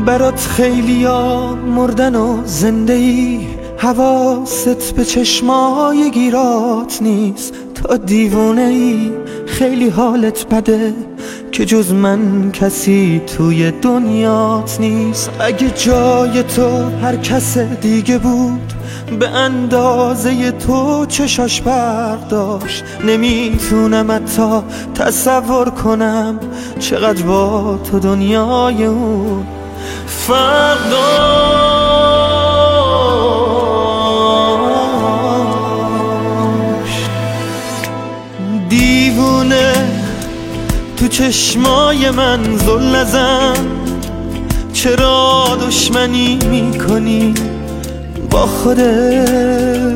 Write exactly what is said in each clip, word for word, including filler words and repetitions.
برات خیلیا مردن و زنده ای، حواست به چشمای گیرات نیست. تا دیوونه ای خیلی حالت بده که جز من کسی توی دنیات نیست. اگه جای تو هر کس دیگه بود به اندازه تو چشاش برق داشت، نمیتونم حتی تصور کنم چقدر با تو دنیای اون فرق داشت. دیوونه تو چشمای من زل نزن، چرا دشمنی میکنی با خودت؟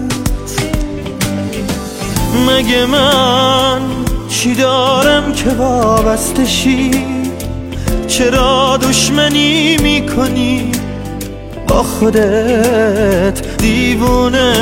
مگه من چی دارم که وابسته شی؟ چرا دشمنی میکنی با خودت دیوونه؟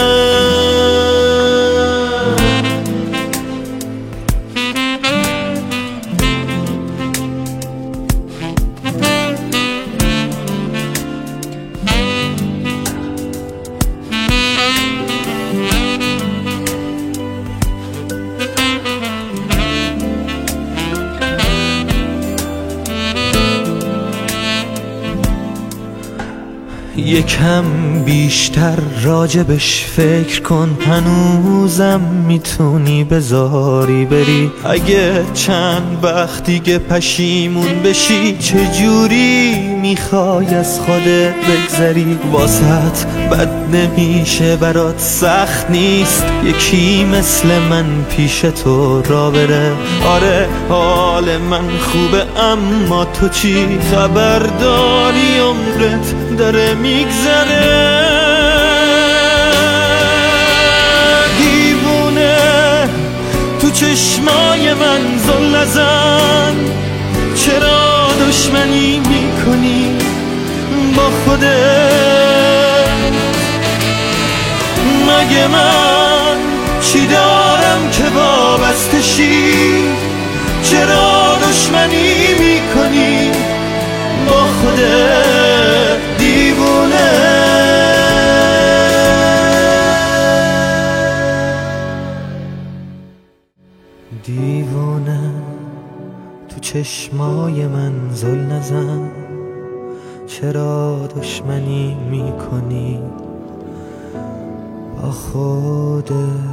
یکم بیشتر راجبش فکر کن، هنوزم میتونی بذاری بری. اگه چند وقت دیگه پشیمون بشی چجوری میخوای از خودت بگذری؟ واسط بد نمیشه برات سخت نیست یکی مثل من پیش تو را بره؟ آره حال من خوبه اما تو چی؟ خبرداری عمرت داره میگذره. دیوونه تو چشمای من زل نزن، چرا دشمنی میکنی با خودت؟ مگه من چی دارم که وابسته شی؟ چرا دشمنی میکنی با خودت دیوونه؟ دیوونه تو چشمای من زل نزن، چرا دشمنی میکنی با خودت؟